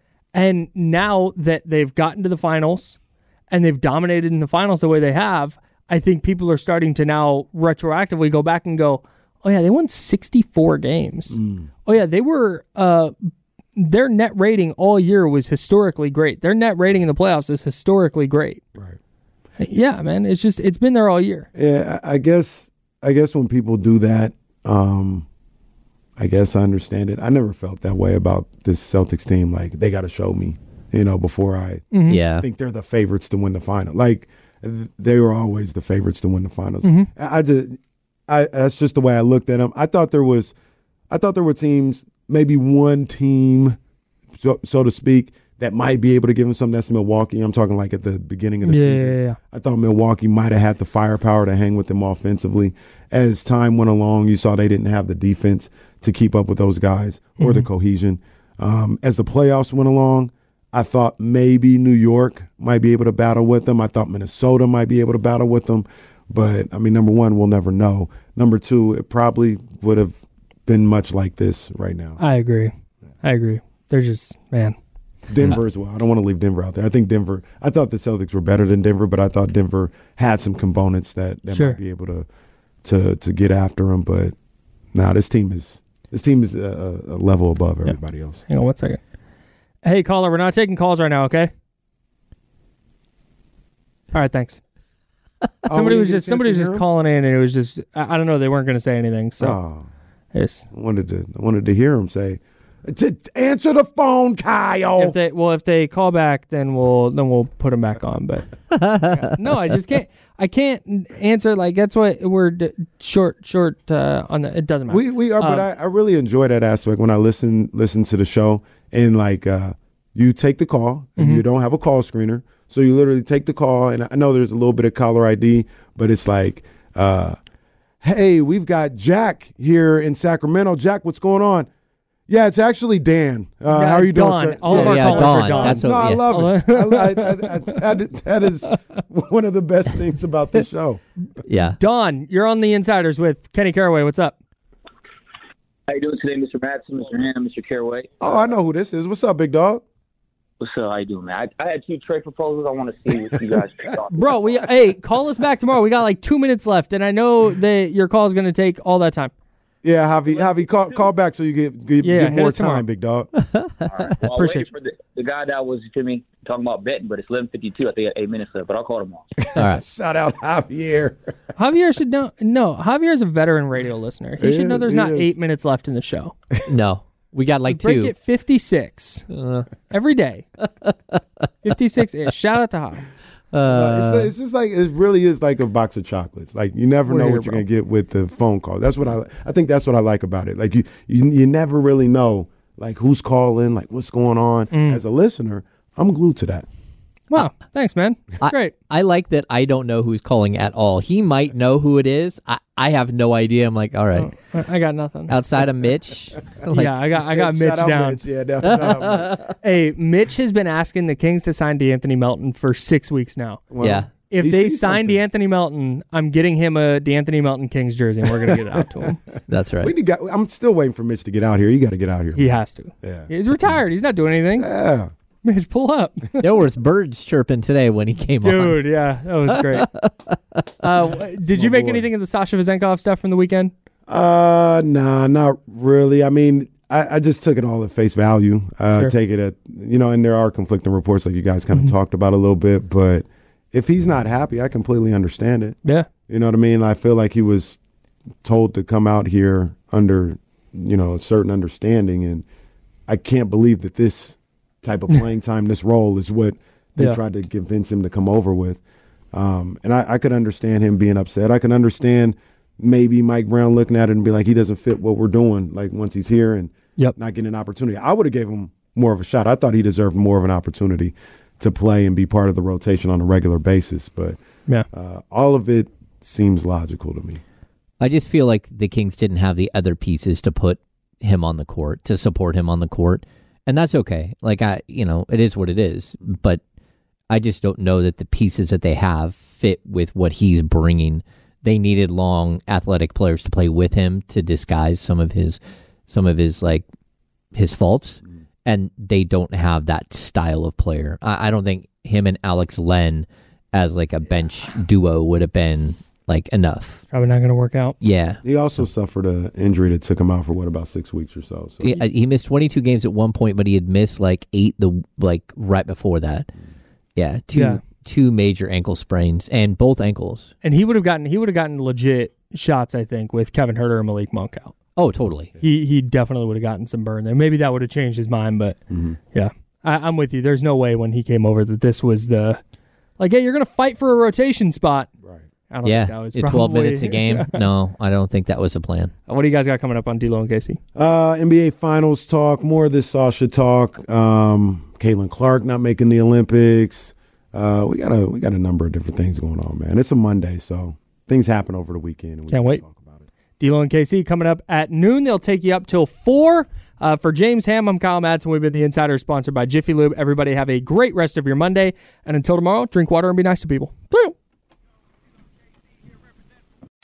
And now that they've gotten to the finals and they've dominated in the finals the way they have, I think people are starting to now retroactively go back and go, oh, yeah, they won sixty-four games. Mm. Oh, yeah, they were uh, – their net rating all year was historically great. Their net rating in the playoffs is historically great. Right. Yeah, man, it's just – it's been there all year. Yeah, I I guess I guess when people do that, um, I guess I understand it. I never felt that way about this Celtics team. Like, they got to show me, you know, before I Mhm. Yeah. think they're the favorites to win the final. Like, th- they were always the favorites to win the finals. Mhm. I, I did. I that's just the way I looked at them. I thought there was, I thought there were teams, maybe one team, so, so to speak, that might be able to give them something. That's Milwaukee. I'm talking like at the beginning of the Yeah, season. yeah, yeah. I thought Milwaukee might have had the firepower to hang with them offensively. As time went along, you saw they didn't have the defense to keep up with those guys or the Mhm. cohesion. Um, as the playoffs went along, I thought maybe New York might be able to battle with them. I thought Minnesota might be able to battle with them. But, I mean, number one, we'll never know. number two, it probably would have been much like this right now. I agree. I agree. They're just, man. Denver as well. I don't want to leave Denver out there. I think Denver, I thought the Celtics were better than Denver, but I thought Denver had some components that, that Sure. might be able to to to get after them. But now nah, this team is this team is a, a level above everybody else. Hang on one second. Hey, caller, we're not taking calls right now, okay? All right, thanks. Somebody we was didn't just get a somebody was chance to just hear 'em? calling in, and it was just I, I don't know. They weren't going to say anything, so Oh, yes. I wanted to I wanted to hear him say, "T- "Answer the phone, Kyle." If they well, if they call back, then we'll then we'll put them back on. But yeah. No, I just can't. I can't answer like that's what we're d- short short uh, on the. It doesn't matter. We we are, but Um, I, I really enjoy that aspect when I listen listen to the show and like uh, you take the call and Mhm. you don't have a call screener, so you literally take the call and I know there's a little bit of caller I D, but it's like, uh, hey, we've got Jack here in Sacramento. Jack, what's going on? Yeah, it's actually Dan. Uh, Yeah, how are you doing, Dawn. sir? All of yeah, our yeah, callers Dawn. are Dawn. That's what- no, I yeah. love it. I, I, I, I, that, that is one of the best things about this show. Yeah. Don, you're on the Insiders with Kenny Caraway. What's up? How you doing today, Mister Madsen, Mister Hannah, Mister Caraway? Oh, I know who this is. What's up, big dog? What's up? How you doing, man? I, I had two trade proposals. I want to see what you guys pick up. Bro, we hey, call us back tomorrow. We got like two minutes left, and I know that your call is going to take all that time. Yeah, Javi, Javi, call call back so you get get, Yeah, get hit more us tomorrow. time, big dog. All right. Well, I'm Appreciate waiting for the, the guy that was to me talking about betting, but it's eleven fifty-two. I think eight minutes left, but I'll call tomorrow. All right. Shout out Javier. Javier should know. No, Javier's a veteran radio lister. He He should know is, there's he not is. eight minutes left in the show. No. We got like Break two. it fifty-six Uh, every day. fifty-six ish. Shout out to Javi. uh, it's, it's just like it really is like a box of chocolates. Like you never We're know here, what you're bro. gonna get with the phone call. That's what I I think that's what I like about it. Like you you, you never really know like who's calling, like what's going on. Mm. As a listener, I'm glued to that. Wow. Thanks, man. It's I, great. I like that I don't know who's calling at all. He might know who it is. I, I have no idea. I'm like, all right. Oh, I I got nothing. Outside of Mitch. like, yeah, I got I got Mitch Shout out down. Mitch. Yeah, down, shout out Mitch. Hey, Mitch has been asking the Kings to sign DeAnthony Melton for six weeks now. Well, Yeah. If he they sees sign something. DeAnthony Melton, I'm getting him a DeAnthony Melton Kings jersey, and we're gonna get it out to him. That's right. We need got, I'm still waiting for Mitch to get out here. You got to get out here. He has to. Yeah. He's retired. He's not doing anything. Yeah. Mitch, pull up. There was birds chirping today when he came on. Dude, yeah, that was great. uh, w- did you my make boy. anything of the Sasha Vezenkov stuff from the weekend? Uh, nah, not really. I mean, I, I just took it all at face value. Uh, Sure. Take it at, you know, and there are conflicting reports like you guys kind of Mm-hmm. talked about a little bit, but if he's not happy, I completely understand it. Yeah. You know what I mean? I feel like he was told to come out here under, you know, a certain understanding, and I can't believe that this type of playing time, this role is what they Yeah. tried to convince him to come over with. Um, and I, I could understand him being upset. I can understand maybe Mike Brown looking at it and be like, he doesn't fit what we're doing, like once he's here and Yep. not getting an opportunity. I would have gave him more of a shot. I thought he deserved more of an opportunity to play and be part of the rotation on a regular basis. But Yeah. uh, all of it seems logical to me. I just feel like the Kings didn't have the other pieces to put him on the court, to support him on the court. And that's okay. Like, I, you know, it is what it is. But I just don't know that the pieces that they have fit with what he's bringing. They needed long, athletic players to play with him to disguise some of his, some of his like his faults, and they don't have that style of player. I, I don't think him and Alex Len as like a bench duo would have been like enough. Probably not going to work out. Yeah. He also suffered an injury that took him out for what, about six weeks or so. So He, uh, he missed twenty-two games at one point, but he had missed like eight the like right before that. Yeah, two Yeah. two major ankle sprains and both ankles. And he would have gotten he would have gotten legit shots, I think, with Kevin Huerter and Malik Monk out. Oh, totally. He he definitely would have gotten some burn there. Maybe that would have changed his mind, but yeah, I, I'm with you. There's no way when he came over that this was the like, hey, you're gonna fight for a rotation spot. Right. I don't Yeah, think that was at probably, twelve minutes a game. No, I don't think that was a plan. What do you guys got coming up on D'Lo and Casey? Uh, N B A Finals talk, more of this Sasha talk. Um, Caitlin Clark not making the Olympics. Uh, we got a we got a number of different things going on, man. It's a Monday, so things happen over the weekend. And we Can't can wait. talk about it. D'Lo and K C coming up at noon. They'll take you up till four. Uh, for James Ham, I'm Kyle Madsen. We've been the Insider, sponsored by Jiffy Lube. Everybody have a great rest of your Monday, and until tomorrow, drink water and be nice to people.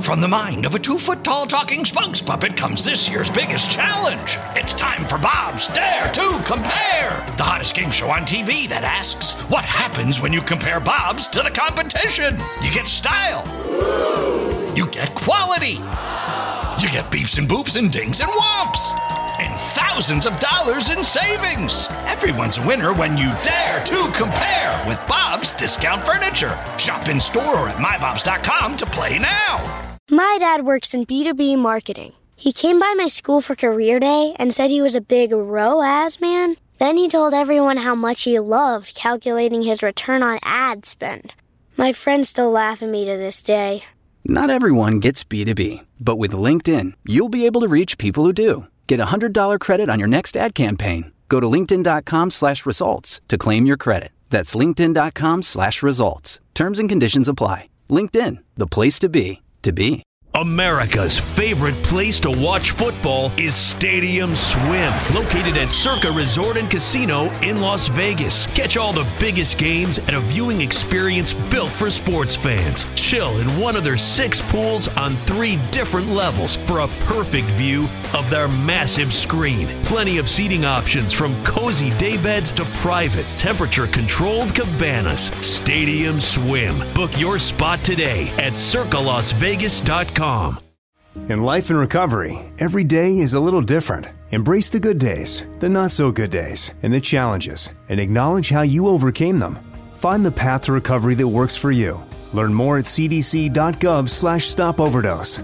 From the mind of a two-foot-tall talking spokes puppet comes this year's biggest challenge. It's time for Bob's Dare to Compare, the hottest game show on T V that asks, what happens when you compare Bobs to the competition? You get style. You get quality. You get beeps and boops and dings and whomps. And thousands of dollars in savings. Everyone's a winner when you dare to compare with Bob's Discount Furniture. Shop in store or at my bobs dot com to play now. My dad works in B two B marketing. He came by my school for career day and said he was a big R O A S man. Then he told everyone how much he loved calculating his return on ad spend. My friends still laugh at me to this day. Not everyone gets B two B, but with LinkedIn, you'll be able to reach people who do. Get a one hundred dollars credit on your next ad campaign. Go to linkedin.com slash results to claim your credit. That's linkedin.com slash results. Terms and conditions apply. LinkedIn, the place to be, to be. America's favorite place to watch football is Stadium Swim, located at Circa Resort and Casino in Las Vegas. Catch all the biggest games at a viewing experience built for sports fans. Chill in one of their six pools on three different levels for a perfect view of their massive screen. Plenty of seating options from cozy daybeds to private, temperature-controlled cabanas. Stadium Swim. Book your spot today at circa las vegas dot com. In life and recovery, every day is a little different. Embrace the good days, the not so good days, and the challenges, and acknowledge how you overcame them. Find the path to recovery that works for you. Learn more at cdc.gov slash stop overdose.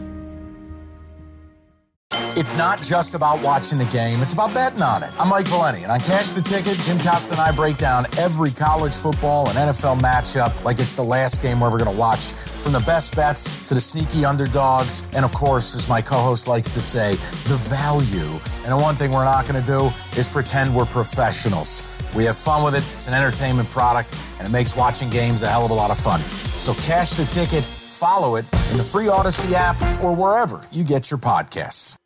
It's not just about watching the game, it's about betting on it. I'm Mike Valeni, and on Cash the Ticket, Jim Costa and I break down every college football and N F L matchup like it's the last game we're ever going to watch, from the best bets to the sneaky underdogs, and of course, as my co-host likes to say, the value. And the one thing we're not going to do is pretend we're professionals. We have fun with it, it's an entertainment product, and it makes watching games a hell of a lot of fun. So Cash the Ticket, follow it in the free Odyssey app or wherever you get your podcasts.